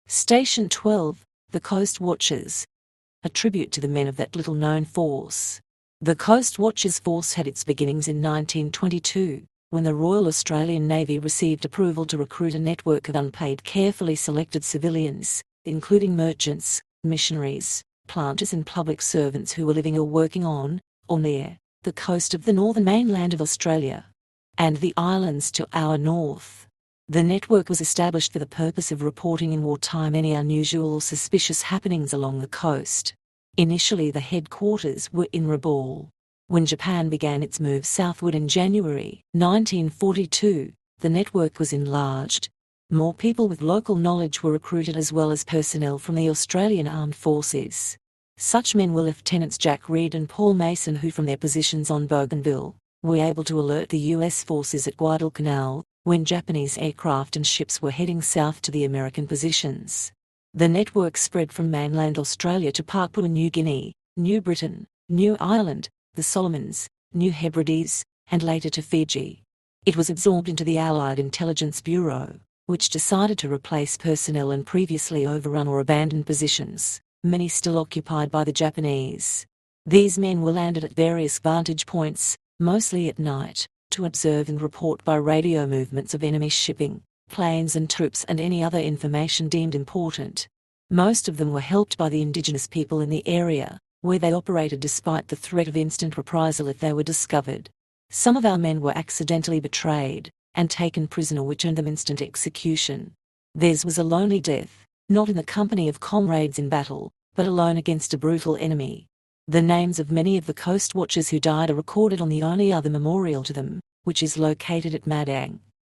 Station 12, the Coast Watchers. A tribute to the men of that little-known force. The Coast Watchers Force had its beginnings in 1922, when the Royal Australian Navy received approval to recruit a network of unpaid, carefully selected civilians, including merchants, missionaries, planters and public servants who were living or working on, or near, the coast of the northern mainland of Australia, and the islands to our north. The network was established for the purpose of reporting in wartime any unusual or suspicious happenings along the coast. Initially the headquarters were in Rabaul. When Japan began its move southward in January 1942, the network was enlarged. More people with local knowledge were recruited as well as personnel from the Australian Armed Forces. Such men were Lieutenants Jack Reed and Paul Mason, who from their positions on Bougainville were able to alert the US forces at Guadalcanal when Japanese aircraft and ships were heading south to the American positions. The network spread from mainland Australia to Papua New Guinea, New Britain, New Ireland, the Solomons, New Hebrides, and later to Fiji. It was absorbed into the Allied Intelligence Bureau, which decided to replace personnel in previously overrun or abandoned positions, many still occupied by the Japanese. These men were landed at various vantage points, mostly at night, to observe and report by radio movements of enemy shipping, planes and troops and any other information deemed important. Most of them were helped by the indigenous people in the area, where they operated despite the threat of instant reprisal if they were discovered. Some of our men were accidentally betrayed and taken prisoner, which earned them instant execution. Theirs was a lonely death, not in the company of comrades in battle, but alone against a brutal enemy. The names of many of the coast watchers who died are recorded on the only other memorial to them, which is located at Madang.